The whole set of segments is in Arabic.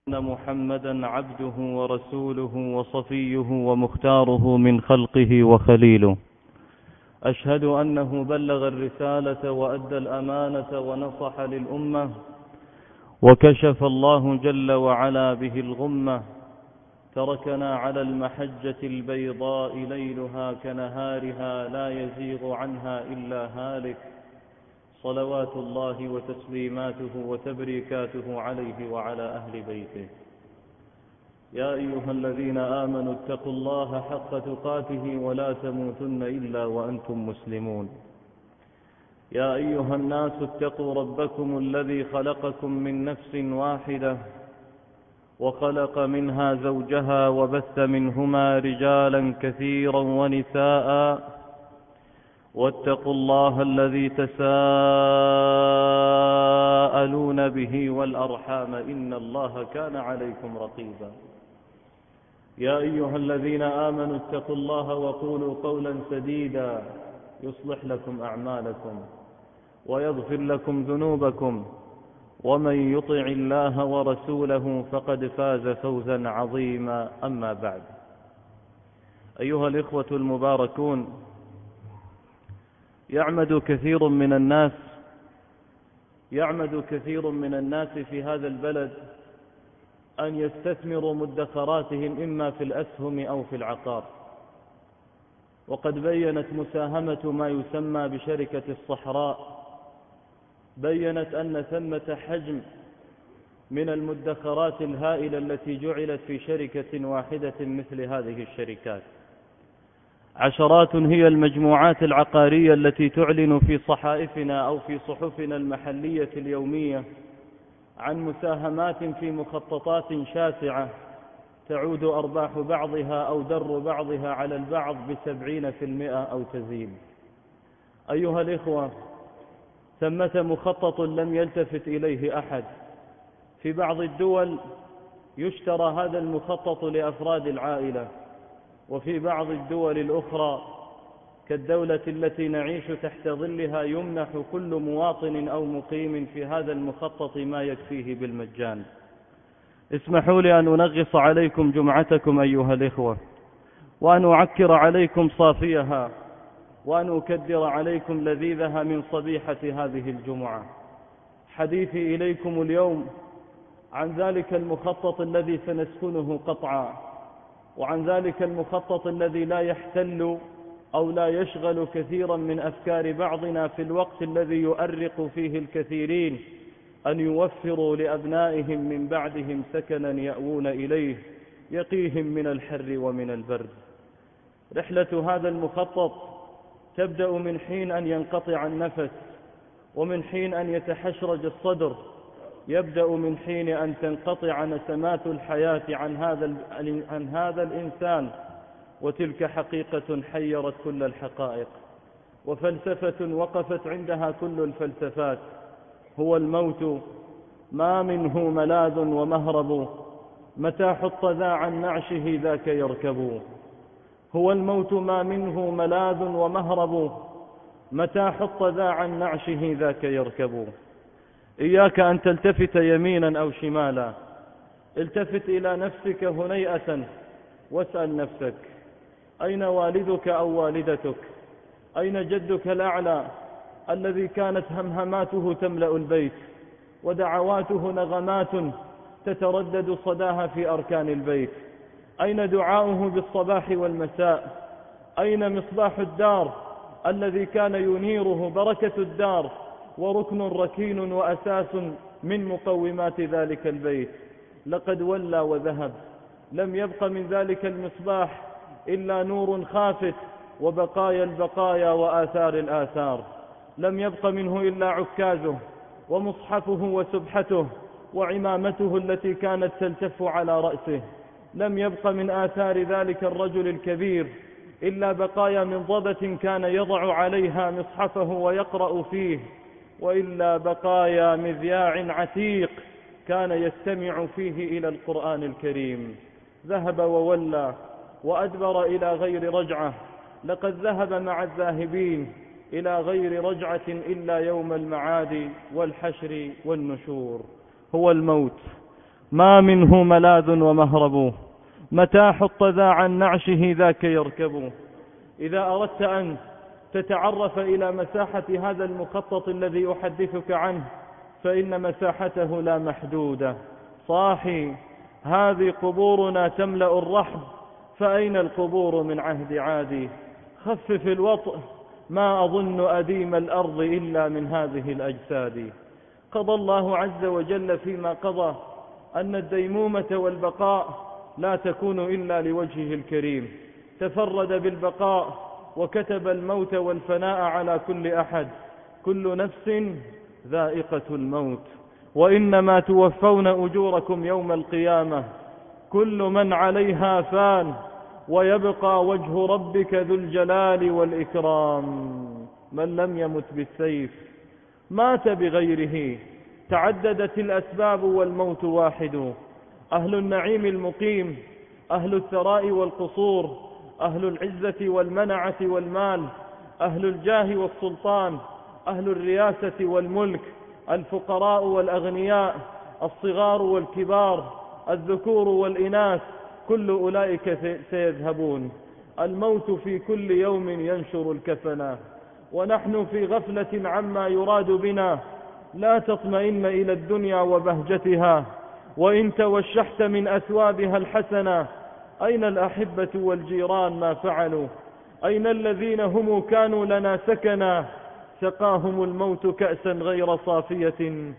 أن محمدا عبده ورسوله وصفيه ومختاره من خلقه وخليله. أشهد أنه بلغ الرسالة وأدى الأمانة ونصح للأمة، وكشف الله جل وعلا به الغمة. تركنا على المحجة البيضاء ليلها كنهارها لا يزيغ عنها إلا هالك، صلوات الله وتسليماته وتبريكاته عليه وعلى أهل بيته. يا أيها الذين آمنوا اتقوا الله حق تقاته ولا تموتن إلا وأنتم مسلمون. يا أيها الناس اتقوا ربكم الذي خلقكم من نفس واحدة وخلق منها زوجها وبث منهما رجالا كثيرا ونساء، واتقوا الله الذي تساءلون به والأرحام إن الله كان عليكم رقيبا. يا أيها الذين آمنوا اتقوا الله وقولوا قولا سديدا يصلح لكم أعمالكم ويغفر لكم ذنوبكم، ومن يطع الله ورسوله فقد فاز فوزا عظيما. أما بعد، أيها الإخوة المباركون، يعمد كثير من الناس في هذا البلد أن يستثمروا مدخراتهم إما في الأسهم أو في العقار. وقد بيّنت مساهمة ما يسمى بشركة الصحراء، بيّنت أن ثمة حجم من المدخرات الهائلة التي جعلت في شركة واحدة مثل هذه الشركات. عشرات هي المجموعات العقارية التي تعلن في صحائفنا أو في صحفنا المحلية اليومية عن مساهمات في مخططات شاسعة تعود أرباح بعضها أو در بعضها على البعض ب70% أو تزيد. أيها الإخوة، ثمة مخطط لم يلتفت إليه أحد. في بعض الدول يشترى هذا المخطط لأفراد العائلة، وفي بعض الدول الأخرى كالدولة التي نعيش تحت ظلها يمنح كل مواطن أو مقيم في هذا المخطط ما يكفيه بالمجان. اسمحوا لي أن أنغص عليكم جمعتكم أيها الإخوة، وأن أعكر عليكم صافيها، وأن أكدر عليكم لذيذها من صبيحة هذه الجمعة. حديثي إليكم اليوم عن ذلك المخطط الذي سنسكنه قطعا، وعن ذلك المخطط الذي لا يحتل أو لا يشغل كثيرا من أفكار بعضنا في الوقت الذي يؤرق فيه الكثيرين أن يوفروا لأبنائهم من بعدهم سكنا يأوون إليه يقيهم من الحر ومن البرد. رحلة هذا المخطط تبدأ من حين أن ينقطع النفس، ومن حين أن يتحشرج الصدر، يبدأ من حين أن تنقطع نسمات الحياة عن هذا الإنسان. وتلك حقيقة حيرت كل الحقائق، وفلسفة وقفت عندها كل الفلسفات. هو الموت، ما منه ملاذ ومهرب، متى حط ذا عن نعشه ذاك يركب. هو الموت، ما منه ملاذ ومهرب، متى حط ذا عن نعشه ذاك يركب. إياك أن تلتفت يمينا أو شمالا، التفت إلى نفسك هنيئة واسأل نفسك: أين والدك أو والدتك؟ أين جدك الأعلى الذي كانت همهماته تملأ البيت ودعواته نغمات تتردد صداها في أركان البيت؟ أين دعاؤه بالصباح والمساء؟ أين مصباح الدار الذي كان ينيره بركة الدار وركن ركين وأساس من مقومات ذلك البيت؟ لقد ولى وذهب، لم يبق من ذلك المصباح إلا نور خافت وبقايا البقايا وآثار الآثار. لم يبق منه إلا عكازه ومصحفه وسبحته وعمامته التي كانت تلتف على رأسه. لم يبق من آثار ذلك الرجل الكبير إلا بقايا منضدة كان يضع عليها مصحفه ويقرأ فيه، وإلا بقايا مذياع عتيق كان يستمع فيه إلى القرآن الكريم. ذهب وولى وأدبر إلى غير رجعة. لقد ذهب مع الذاهبين إلى غير رجعة إلا يوم المعاد والحشر والنشور. هو الموت، ما منه ملاذ ومهرب، متى حط ذا عن نعشه ذاك يركب. إذا أردت أن تتعرف إلى مساحة هذا المخطط الذي أحدثك عنه فإن مساحته لا محدودة. صاحي، هذه قبورنا تملأ الرحب، فأين القبور من عهد عادي؟ خفف الوطء، ما أظن أديم الأرض إلا من هذه الأجساد. قضى الله عز وجل فيما قضى أن الديمومة والبقاء لا تكون إلا لوجهه الكريم، تفرد بالبقاء وكتب الموت والفناء على كل أحد. كل نفس ذائقة الموت، وإنما توفون أجوركم يوم القيامة. كل من عليها فان، ويبقى وجه ربك ذو الجلال والإكرام. من لم يمت بالسيف مات بغيره، تعددت الأسباب والموت واحد. أهل النعيم المقيم، أهل الثراء والقصور، أهل العزة والمنعة والمال، أهل الجاه والسلطان، أهل الرياسة والملك، الفقراء والأغنياء، الصغار والكبار، الذكور والإناث، كل أولئك سيذهبون. الموت في كل يوم ينشر الكفنا، ونحن في غفلة عما يراد بنا. لا تطمئن إلى الدنيا وبهجتها، وإن توشحت من أثوابها الحسنة. أين الأحبة والجيران ما فعلوا؟ أين الذين هم كانوا لنا سكنا؟ سقاهم الموت كأسا غير صافية،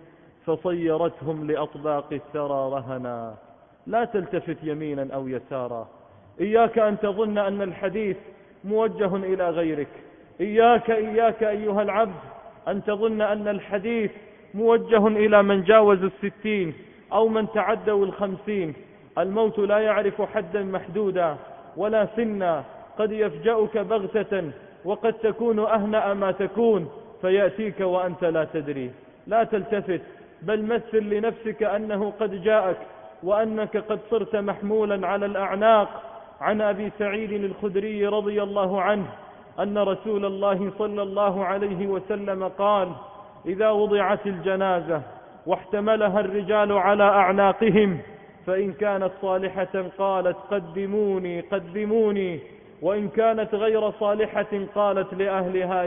فصيرتهم لأطباق الثرى رهنا. لا تلتفت يمينا أو يسارا، إياك أن تظن أن الحديث موجه إلى غيرك. إياك أيها العبد أن تظن أن الحديث موجه إلى من جاوزوا 60 أو من تعدوا 50. الموت لا يعرف حدا محدودا ولا سنا، قد يفجأك بغتة، وقد تكون أهنأ ما تكون فيأتيك وأنت لا تدري. لا تلتفت، بل مثل لنفسك أنه قد جاءك، وأنك قد صرت محمولا على الأعناق. عن أبي سعيد الخدري رضي الله عنه أن رسول الله صلى الله عليه وسلم قال: إذا وضعت الجنازة واحتملها الرجال على أعناقهم، فإن كانت صالحة قالت قدموني قدموني، وإن كانت غير صالحة قالت لأهلها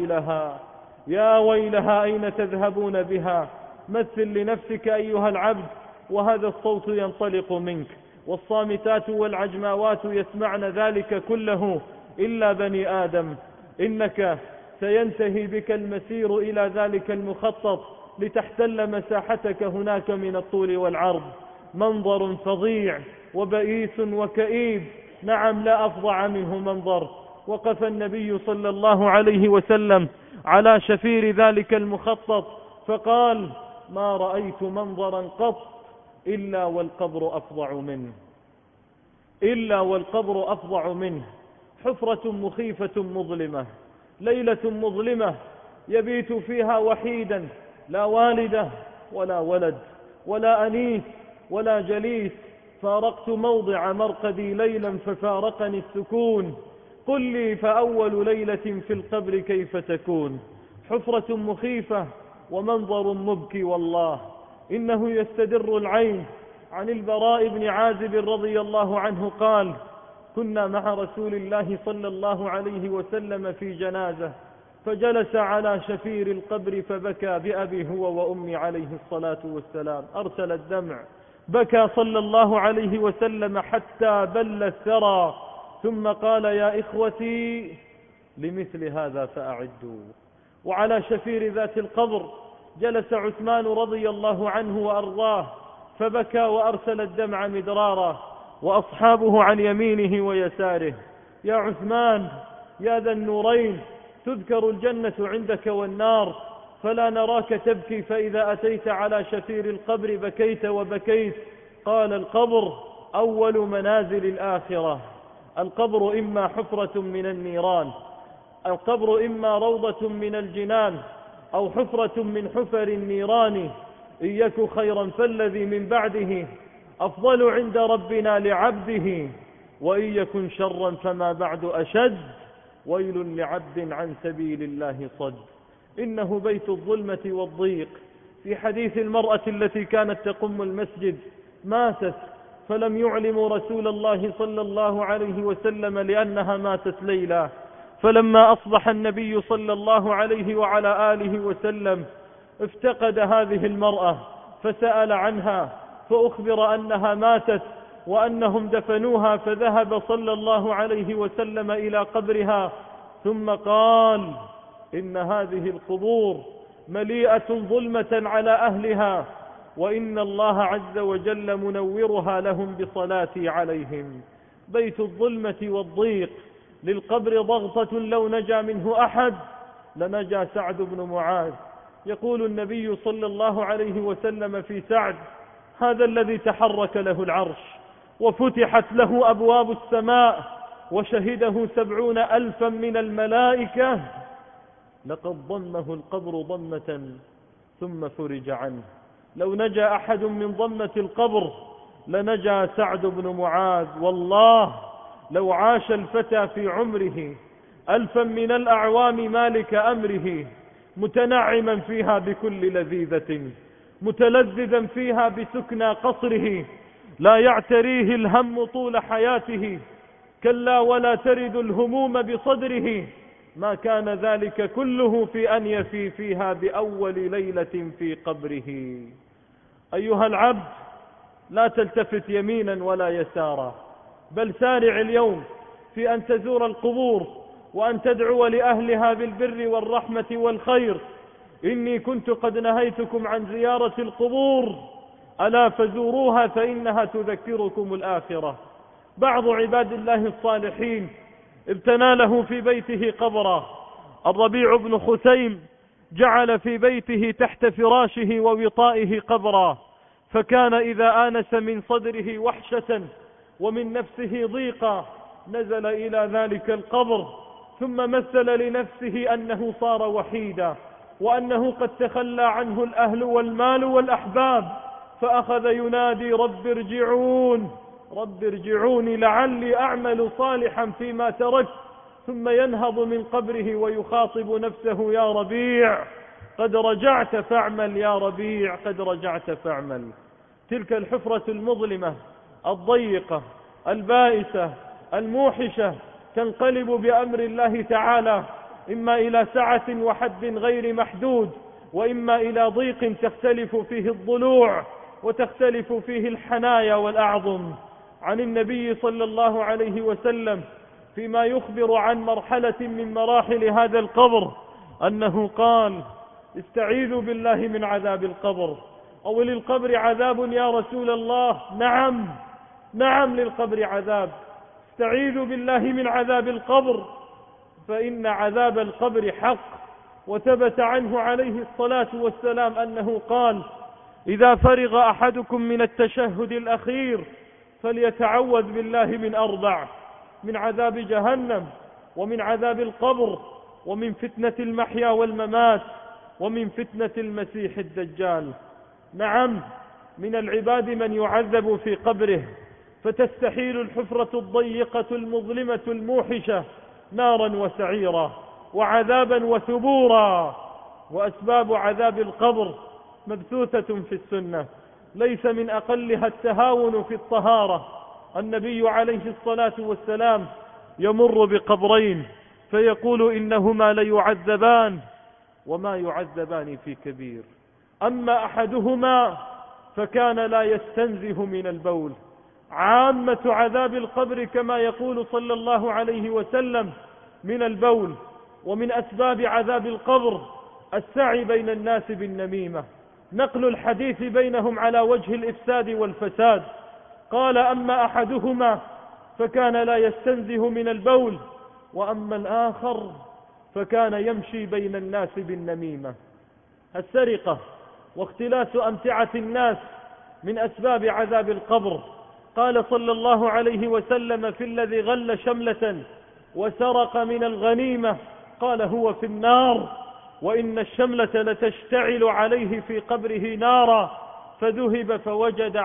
يا ويلها أين تذهبون بها. مثل لنفسك أيها العبد، وهذا الصوت ينطلق منك، والصامتات والعجماوات يسمعن ذلك كله إلا بني آدم. إنك سينتهي بك المسير إلى ذلك المخطط لتحتل مساحتك هناك من الطول والعرض. منظر فظيع وبئيس وكئيب، نعم لا أفظع منه منظر. وقف النبي صلى الله عليه وسلم على شفير ذلك المخطط فقال: ما رأيت منظرا قط إلا والقبر أفظع منه. حفرة مخيفة مظلمة، ليلة مظلمة يبيت فيها وحيدا، لا والدة ولا ولد ولا أنيس ولا جليس. فارقت موضع مرقدي ليلا ففارقني السكون. قل لي فأول ليلة في القبر كيف تكون؟ حفرة مخيفة ومنظر مبكي، والله إنه يستدر العين. عن البراء بن عازب رضي الله عنه قال: كنا مع رسول الله صلى الله عليه وسلم في جنازة، فجلس على شفير القبر فبكى بأبي هو وأمي عليه الصلاة والسلام. أرسل الدمع، بكى صلى الله عليه وسلم حتى بل الثرى، ثم قال: يا إخوتي لمثل هذا فأعدوا. وعلى شفير ذات القبر جلس عثمان رضي الله عنه وأرضاه، فبكى وأرسل الدمع مدرارا، وأصحابه عن يمينه ويساره. يا عثمان يا ذا النورين، تذكر الجنة عندك والنار، فلا نراك تبكي، فإذا أتيت على شفير القبر بكيت وبكيت. قال: القبر أول منازل الآخرة. القبر إما حفرة من النيران، القبر إما روضة من الجنان، أو حفرة من حفر النيران. إن يك خيرا فالذي من بعده أفضل عند ربنا لعبده، وإن يكن شرا فما بعد أشد. ويل لعبد عن سبيل الله صد. إنه بيت الظلمة والضيق. في حديث المرأة التي كانت تقم المسجد ماتت فلم يعلموا رسول الله صلى الله عليه وسلم لأنها ماتت ليلة. فلما أصبح النبي صلى الله عليه وعلى آله وسلم افتقد هذه المرأة فسأل عنها فأخبر أنها ماتت وأنهم دفنوها، فذهب صلى الله عليه وسلم إلى قبرها ثم قال: إن هذه القبور مليئة ظلمة على أهلها، وإن الله عز وجل منورها لهم بصلاتي عليهم. بيت الظلمة والضيق للقبر ضغطة لو نجا منه أحد لنجا سعد بن معاذ. يقول النبي صلى الله عليه وسلم في سعد: هذا الذي تحرك له العرش وفتحت له أبواب السماء وشهده 70,000 من الملائكة، لقد ضمه القبر ضمة ثم فرج عنه. لو نجا أحد من ضمة القبر لنجا سعد بن معاذ. والله لو عاش الفتى في عمره 1000 من الأعوام مالك أمره، متنعما فيها بكل لذيذة، متلذذا فيها بسكنى قصره، لا يعتريه الهم طول حياته، كلا ولا ترد الهموم بصدره، ما كان ذلك كله في أن يفي فيها بأول ليلة في قبره. أيها العبد، لا تلتفت يمينا ولا يسارا، بل سارع اليوم في أن تزور القبور وأن تدعو لأهلها بالبر والرحمة والخير. إني كنت قد نهيتكم عن زيارة القبور، ألا فزوروها فإنها تذكركم الآخرة. بعض عباد الله الصالحين ابتنى له في بيته قبرا. الربيع بن خثيم جعل في بيته تحت فراشه ووطائه قبرا، فكان إذا آنس من صدره وحشة ومن نفسه ضيقا نزل إلى ذلك القبر، ثم مثل لنفسه أنه صار وحيدا وأنه قد تخلى عنه الأهل والمال والأحباب، فأخذ ينادي: رب ارجعون، رب ارجعوني لعلي أعمل صالحا فيما تركت. ثم ينهض من قبره ويخاطب نفسه: يا ربيع قد رجعت فاعمل، يا ربيع قد رجعت فاعمل. تلك الحفرة المظلمة الضيقة البائسة الموحشة تنقلب بأمر الله تعالى إما إلى سعة وحد غير محدود، وإما إلى ضيق تختلف فيه الضلوع وتختلف فيه الحنايا والأعظم. عن النبي صلى الله عليه وسلم فيما يخبر عن مرحلة من مراحل هذا القبر أنه قال: استعيذوا بالله من عذاب القبر. أو للقبر عذاب يا رسول الله؟ نعم، نعم للقبر عذاب. استعيذوا بالله من عذاب القبر، فإن عذاب القبر حق. وثبت عنه عليه الصلاة والسلام أنه قال: إذا فرغ أحدكم من التشهد الأخير فليتعوذ بالله من 4: من عذاب جهنم، ومن عذاب القبر، ومن فتنة المحيا والممات، ومن فتنة المسيح الدجال. نعم، من العباد من يعذب في قبره فتستحيل الحفرة الضيقة المظلمة الموحشة نارا وسعيرا وعذابا وثبورا. وأسباب عذاب القبر مبثوثة في السنة، ليس من أقلها التهاون في الطهارة. النبي عليه الصلاة والسلام يمر بقبرين فيقول: إنهما ليعذبان وما يعذبان في كبير. أما أحدهما فكان لا يستنزه من البول. عامة عذاب القبر كما يقول صلى الله عليه وسلم من البول. ومن أسباب عذاب القبر السعي بين الناس بالنميمة، نقل الحديث بينهم على وجه الإفساد والفساد. قال: أما أحدهما فكان لا يستنزه من البول، وأما الآخر فكان يمشي بين الناس بالنميمة. السرقة واختلاس أمتعة الناس من أسباب عذاب القبر. قال صلى الله عليه وسلم في الذي غل شملة وسرق من الغنيمة، قال: هو في النار، وإن الشملة لتشتعل عليه في قبره نارا. فذهب فوجد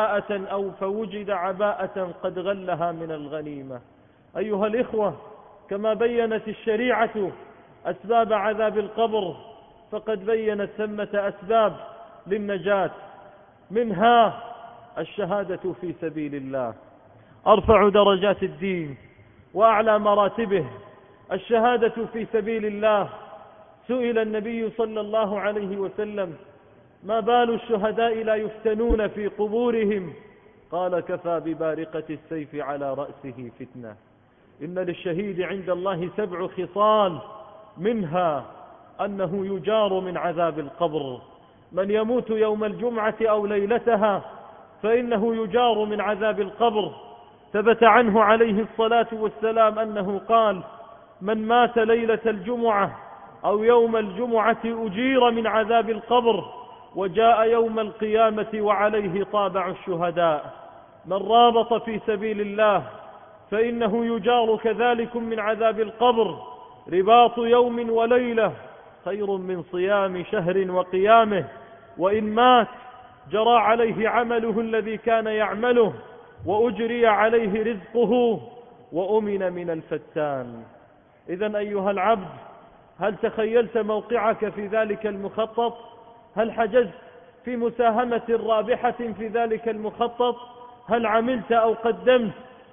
عباءة قد غلها من الغنيمة. أيها الإخوة، كما بينت الشريعة أسباب عذاب القبر فقد بينت ثمة أسباب للنجاة، منها الشهادة في سبيل الله أرفع درجات الدين وأعلى مراتبه، الشهادة في سبيل الله. سئل النبي صلى الله عليه وسلم: ما بال الشهداء لا يفتنون في قبورهم؟ قال: كفى ببارقة السيف على رأسه فتنة. إن للشهيد عند الله 7 خصال، منها أنه يجار من عذاب القبر. من يموت يوم الجمعة أو ليلتها فإنه يجار من عذاب القبر. ثبت عنه عليه الصلاة والسلام أنه قال: من مات ليلة الجمعة أو يوم الجمعة أجير من عذاب القبر، وجاء يوم القيامة وعليه طابع الشهداء. من رابط في سبيل الله فإنه يجار كذلك من عذاب القبر. رباط يوم وليلة خير من صيام شهر وقيامه. وإن مات جرى عليه عمله الذي كان يعمله، وأجري عليه رزقه، وأمن من الفتان. إذن أيها العبد، هل تخيلت موقعك في ذلك المخطط؟ هل حجزت في مساهمة رابحة في ذلك المخطط؟ هل عملت أو قدمت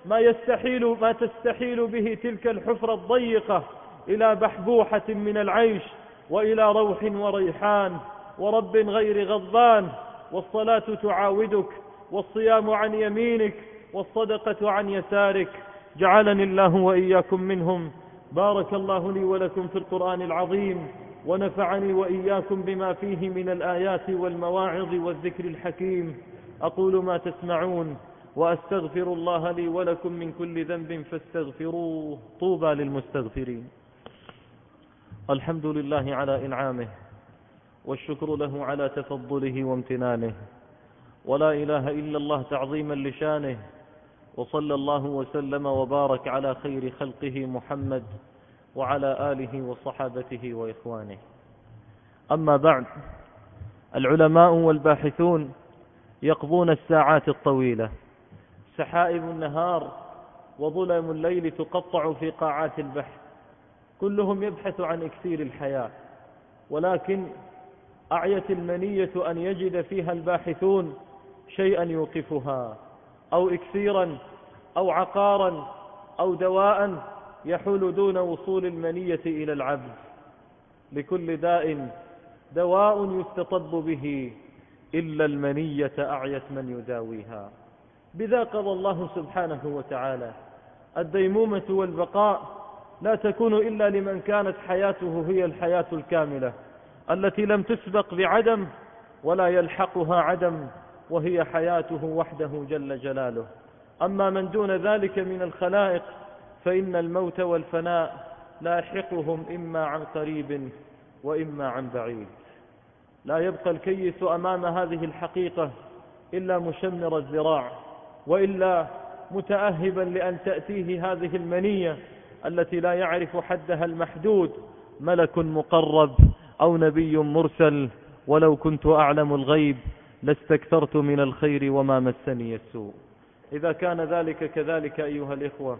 ما تستحيل به تلك الحفرة الضيقة إلى بحبوحة من العيش، وإلى روح وريحان ورب غير غضبان؟ والصلاة تعاودك، والصيام عن يمينك، والصدقة عن يسارك. جعلني الله وإياكم منهم. بارك الله لي ولكم في القرآن العظيم، ونفعني وإياكم بما فيه من الآيات والمواعظ والذكر الحكيم. أقول ما تسمعون، وأستغفر الله لي ولكم من كل ذنب فاستغفروه. طوبى للمستغفرين. الحمد لله على إنعامه، والشكر له على تفضله وامتنانه، ولا إله إلا الله تعظيما لشانه. وصلى الله وسلم وبارك على خير خلقه محمد وعلى آله وصحابته وإخوانه. أما بعد، العلماء والباحثون يقضون الساعات الطويلة، سحائب النهار وظلم الليل تقطع في قاعات البحث، كلهم يبحث عن إكسير الحياة، ولكن أعيت المنية أن يجد فيها الباحثون شيئا يوقفها، أو إكسيرا أو عقارا أو دواء يحول دون وصول المنية إلى العبد. لكل داء دواء يستطب به، إلا المنية أعيت من يداويها. بذا قضى الله سبحانه وتعالى. الديمومة والبقاء لا تكون إلا لمن كانت حياته هي الحياة الكاملة التي لم تسبق بعدم ولا يلحقها عدم، وهي حياته وحده جل جلاله. أما من دون ذلك من الخلائق فإن الموت والفناء لاحقهم إما عن قريب وإما عن بعيد. لا يبقى الكيس أمام هذه الحقيقة إلا مشمر الذراع، وإلا متأهبا لأن تأتيه هذه المنية التي لا يعرف حدها المحدود، ملك مقرب أو نبي مرسل. ولو كنت أعلم الغيب لاستكثرت من الخير وما مسني السوء. إذا كان ذلك كذلك أيها الإخوة،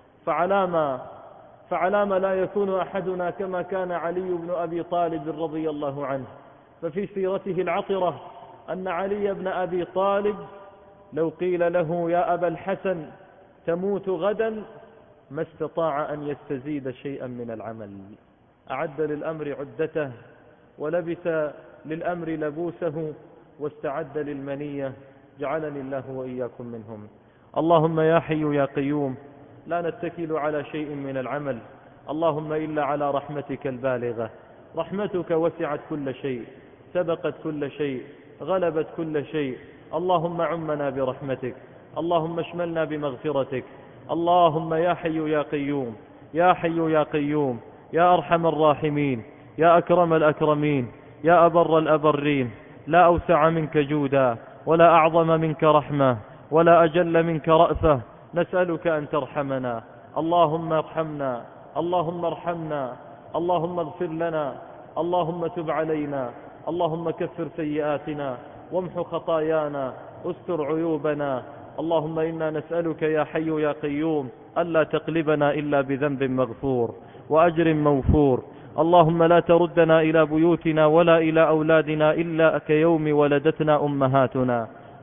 فعلام لا يكون أحدنا كما كان علي بن أبي طالب رضي الله عنه. ففي سيرته العطرة أن علي بن أبي طالب لو قيل له: يا أبا الحسن تموت غدا، ما استطاع أن يستزيد شيئا من العمل. أعد للأمر عدته، ولبس للأمر لبوسه، واستعد للمنية. جعلني الله وإياكم منهم. اللهم يا حي يا قيوم، لا نتكل على شيء من العمل، اللهم إلا على رحمتك البالغة. رحمتك وسعت كل شيء، سبقت كل شيء، غلبت كل شيء. اللهم عمنا برحمتك، اللهم اشملنا بمغفرتك. اللهم يا حي يا قيوم، يا حي يا قيوم، يا أرحم الراحمين، يا أكرم الأكرمين، يا أبر الأبرين. لا أوسع منك جودا، ولا أعظم منك رحمة، ولا أجل منك رأفة. نسألك أن ترحمنا. اللهم ارحمنا، اللهم ارحمنا، اللهم اغفر لنا، اللهم تب علينا، اللهم كفر سيئاتنا، وامح خطايانا، استر عيوبنا. اللهم إنا نسألك يا حي يا قيوم ألا تقلبنا إلا بذنب مغفور وأجر موفور. اللهم لا تردنا إلى بيوتنا ولا إلى أولادنا إلا كيوم ولدتنا أمهاتنا.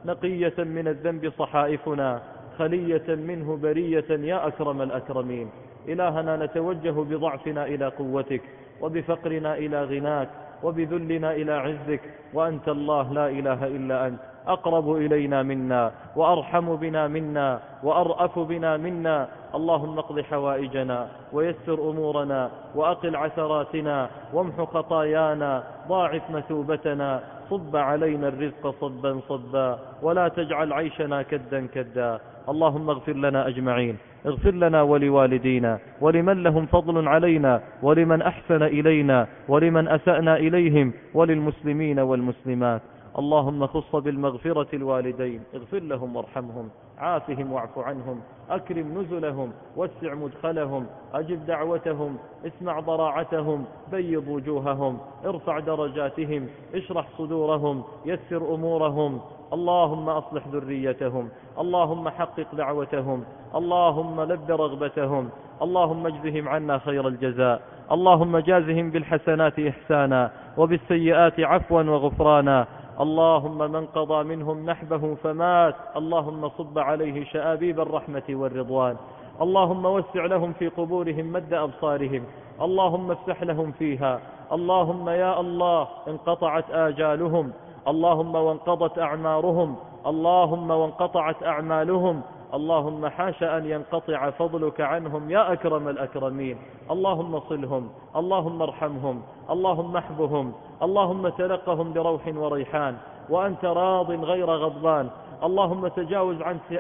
نقية من الذنب صحائفنا، خلية منه برية يا أكرم الأكرمين. إلهنا نتوجه بضعفنا إلى قوتك، وبفقرنا إلى غناك، وبذلنا إلى عزك، وأنت الله لا إله إلا أنت، أقرب إلينا منا، وأرحم بنا منا، وأرأف بنا منا. اللهم اقض حوائجنا، ويسر أمورنا، وأقل عثراتنا، وامح خطايانا، ضاعف مثوبتنا، صب علينا الرزق صبا صبا، ولا تجعل عيشنا كدا كدا. اللهم اغفر لنا أجمعين، اغفر لنا ولوالدينا، ولمن لهم فضل علينا، ولمن أحسن إلينا، ولمن أسأنا إليهم، وللمسلمين والمسلمات. اللهم خص بالمغفرة الوالدين، اغفر لهم وارحمهم، عافهم واعف عنهم، أكرم نزلهم، وسع مدخلهم، أجب دعوتهم، اسمع ضراعتهم، بيض وجوههم، ارفع درجاتهم، اشرح صدورهم، يسر أمورهم. اللهم أصلح ذريتهم، اللهم حقق دعوتهم، اللهم لب رغبتهم، اللهم اجزهم عنا خير الجزاء، اللهم جازهم بالحسنات إحسانا، وبالسيئات عفوا وغفرانا. اللهم من قضى منهم نحبه فمات، اللهم صب عليه شآبيب الرحمة والرضوان، اللهم وسع لهم في قبورهم مد أبصارهم، اللهم افسح لهم فيها. اللهم يا الله انقطعت آجالهم، اللهم وانقضت أعمارهم، اللهم وانقطعت أعمالهم، اللهم حاش أن ينقطع فضلك عنهم يا أكرم الأكرمين. اللهم صلهم، اللهم ارحمهم، اللهم احبهم، اللهم تلقهم بروح وريحان، وأنت راض غير غضبان. اللهم تجاوز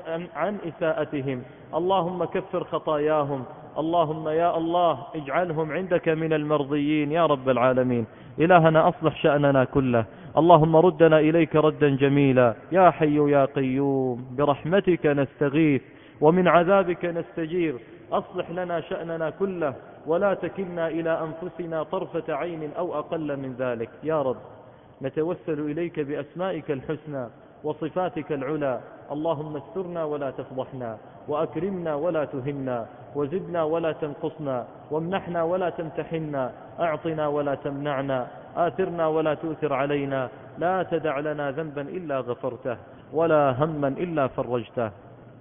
عن إساءتهم، اللهم كفر خطاياهم، اللهم يا الله اجعلهم عندك من المرضيين يا رب العالمين. إلهنا أصلح شأننا كله، اللهم ردنا إليك ردا جميلا. يا حي يا قيوم برحمتك نستغيث، ومن عذابك نستجير. أصلح لنا شأننا كله، ولا تكلنا إلى أنفسنا طرفة عين أو أقل من ذلك. يا رب نتوسل إليك بأسمائك الحسنى وصفاتك العلى. اللهم استرنا ولا تفضحنا، وأكرمنا ولا تهنا، وزدنا ولا تنقصنا، وامنحنا ولا تمتحنا، أعطنا ولا تمنعنا، آثرنا ولا تؤثر علينا. لا تدع لنا ذنبا إلا غفرته، ولا هما إلا فرجته،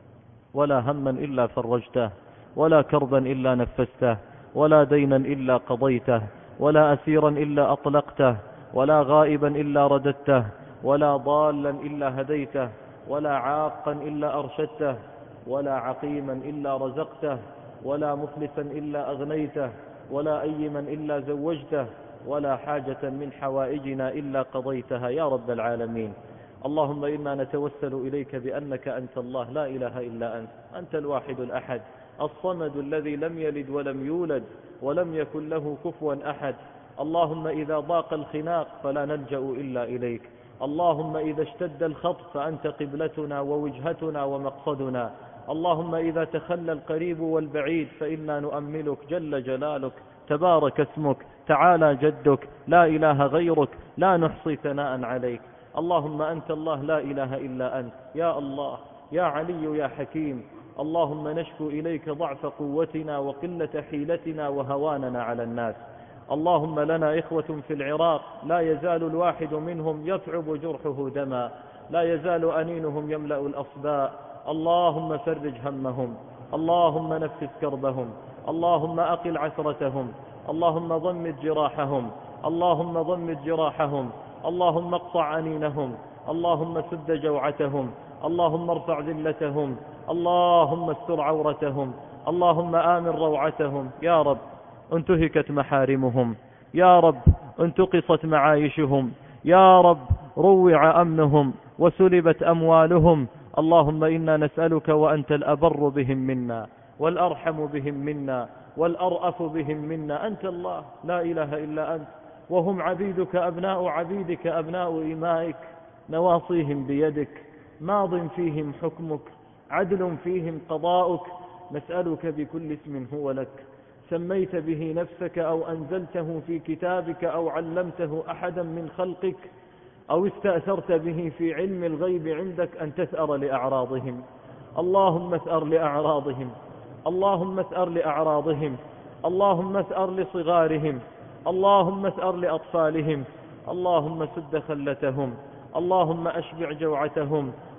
ولا كربا إلا نفسته، ولا دينا إلا قضيته، ولا أسيرا إلا أطلقته، ولا غائبا إلا رددته، ولا ضالا إلا هديته، ولا عاقا إلا أرشدته، ولا عقيما إلا رزقته، ولا مفلسا إلا أغنيته، ولا أيما إلا زوجته، ولا حاجة من حوائجنا إلا قضيتها يا رب العالمين. اللهم إنا نتوسل إليك بأنك أنت الله لا إله إلا أنت، أنت الواحد الأحد الصمد الذي لم يلد ولم يولد ولم يكن له كفوا أحد. اللهم إذا ضاق الخناق فلا نلجأ إلا إليك، اللهم إذا اشتد الخطف فأنت قبلتنا ووجهتنا ومقصدنا. اللهم إذا تخلى القريب والبعيد فإنا نؤملك جل جلالك، تبارك اسمك، تعالى جدك، لا إله غيرك، لا نحصي ثناء عليك. اللهم أنت الله لا إله إلا أنت، يا الله يا علي يا حكيم. اللهم نشكو إليك ضعف قوتنا وقلة حيلتنا وهواننا على الناس. اللهم لنا إخوة في العراق لا يزال الواحد منهم يثعب جرحه دما، لا يزال أنينهم يملأ الأصباء. اللهم فرج همهم، اللهم نفس كربهم، اللهم أقل عثرتهم، اللهم ضمد جراحهم، اللهم ضمد جراحهم، اللهم اقطع أنينهم، اللهم سد جوعتهم، اللهم ارفع ذلتهم، اللهم استر عورتهم، اللهم آمن روعتهم. يا رب انتهكت محارمهم، يا رب انتقصت معايشهم، يا رب روع أمنهم وسلبت أموالهم. اللهم إنا نسألك وأنت الأبر بهم منا، والأرحم بهم منا، والأرأف بهم منا. أنت الله لا إله إلا أنت، وهم عبيدك أبناء عبيدك أبناء إمائك، نواصيهم بيدك، ماض فيهم حكمك، عدل فيهم قضاؤك. نسألك بكل اسم هو لك سميت به نفسك أو أنزلته في كتابك أو علمته أحدا من خلقك أو استأثرت به في علم الغيب عندك أن تثأر لأعراضهم. اللهم اثأر لأعراضهم، اللهم اثأر لأعراضهم، اللهم اثأر لصغارهم، اللهم اثأر لأطفالهم، اللهم سد خلتهم، اللهم أشبع جوعتهم،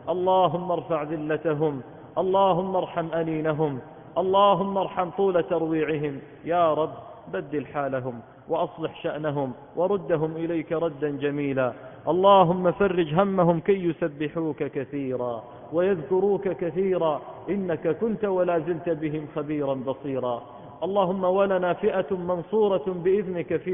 اللهم ارفع ذلتهم، اللهم ارحم أنينهم، اللهم ارحم طول ترويعهم. يا رب بدل حالهم وأصلح شأنهم وردهم إليك ردا جميلا. اللهم فرج همهم كي يسبحوك كثيرا ويذكروك كثيرا، إنك كنت ولا زلت بهم خبيرا بصيرا. اللهم ولنا فئة منصورة بإذنك في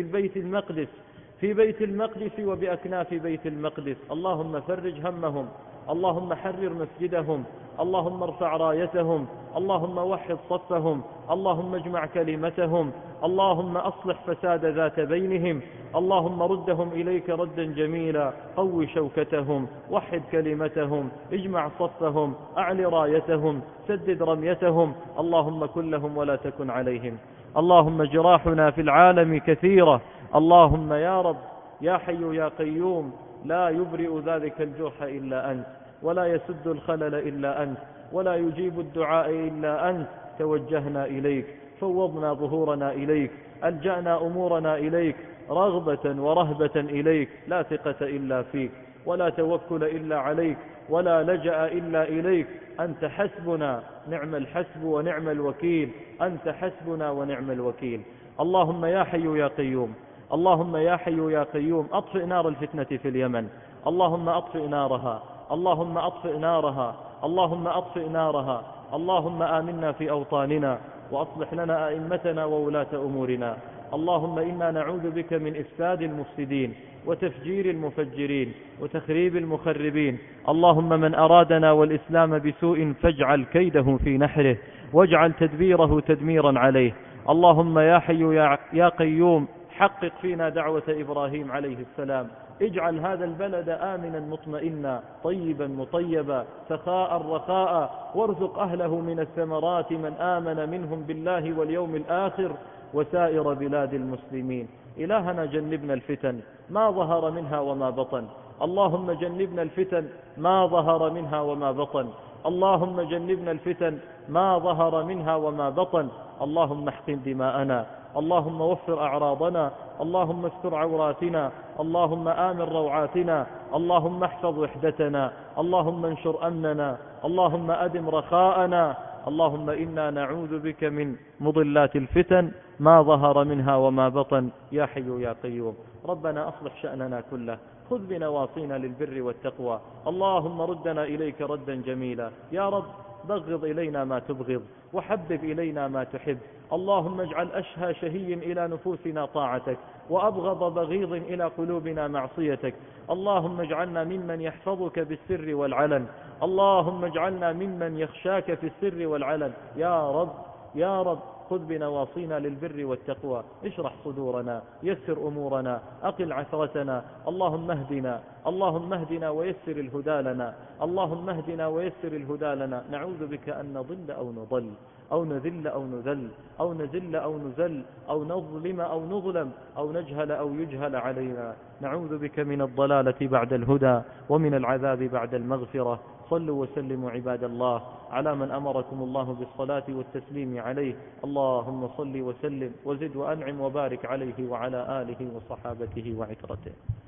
بيت المقدس وبأكناف بيت المقدس. اللهم فرج همهم، اللهم حرر مسجدهم، اللهم ارفع رايتهم، اللهم وحد صفهم، اللهم اجمع كلمتهم، اللهم أصلح فساد ذات بينهم، اللهم ردهم إليك ردا جميلا. قوي شوكتهم، وحد كلمتهم، اجمع صفهم، أعل رايتهم، سدد رميتهم. اللهم كن لهم ولا تكن عليهم. اللهم جراحنا في العالم كثيرة، اللهم يا رب يا حي يا قيوم لا يبرئ ذلك الجرح إلا أنت، ولا يسد الخلل إلا أنت، ولا يجيب الدعاء إلا أنت. توجهنا إليك، فوضنا ظهورنا إليك، ألجأنا أمورنا إليك، رغبة ورهبة إليك، لا ثقة إلا فيك، ولا توكل إلا عليك، ولا لجأ إلا إليك. أنت حسبنا، نعم الحسب ونعم الوكيل، أنت حسبنا ونعم الوكيل. اللهم يا حي يا قيوم، اللهم يا حي يا قيوم أطفئ نار الفتنة في اليمن، اللهم أطفئ نارها، اللهم أطفئ نارها، اللهم أطفئ نارها. اللهم آمنا في أوطاننا، وأصلح لنا أئمتنا وولاة أمورنا. اللهم إنا نعوذ بك من إفساد المفسدين، وتفجير المفجرين، وتخريب المخربين. اللهم من أرادنا والإسلام بسوء فاجعل كيده في نحره، واجعل تدبيره تدميرا عليه. اللهم يا حي يا قيوم حقق فينا دعوة إبراهيم عليه السلام. اجعل هذا البلد آمنا مطمئنا طيبا مطيبا سخاء رخاء، وارزق أهله من الثمرات من آمن منهم بالله واليوم الآخر وسائر بلاد المسلمين. إلهنا جنبنا الفتن ما ظهر منها وما بطن، اللهم جنبنا الفتن ما ظهر منها وما بطن، اللهم جنبنا الفتن ما ظهر منها وما بطن. اللهم احقن دماءنا، اللهم وفر أعراضنا، اللهم استر عوراتنا، اللهم آمن روعاتنا، اللهم احفظ وحدتنا، اللهم انشر أمننا، اللهم أدم رخاءنا. اللهم إنا نعوذ بك من مضلات الفتن ما ظهر منها وما بطن، يا حي يا قيوم. ربنا أصلح شأننا كله، خذ بنواصينا للبر والتقوى. اللهم ردنا إليك ردا جميلا. يا رب بغض إلينا ما تبغض، وحبب إلينا ما تحب. اللهم اجعل أشهى شهي إلى نفوسنا طاعتك، وأبغض بغيض إلى قلوبنا معصيتك. اللهم اجعلنا ممن يحفظك بالسر والعلن، اللهم اجعلنا ممن يخشاك في السر والعلن. يا رب يا رب خذ بنواصينا للبر والتقوى، اشرح صدورنا، يسر أمورنا، أقل عثرتنا. اللهم اهدنا، اللهم اهدنا ويسر الهدى لنا، اللهم اهدنا ويسر الهدى لنا. نعوذ بك أن نضل أو نضل، أو نذل أو نذل، أو نزل أو نزل، أو نظلم أو نظلم، أو نجهل أو يجهل علينا. نعوذ بك من الضلالة بعد الهدى، ومن العذاب بعد المغفرة. صلوا وسلموا عباد الله على من أمركم الله بالصلاة والتسليم عليه. اللهم صل وسلم وزد وأنعم وبارك عليه وعلى آله وصحابته وعترته.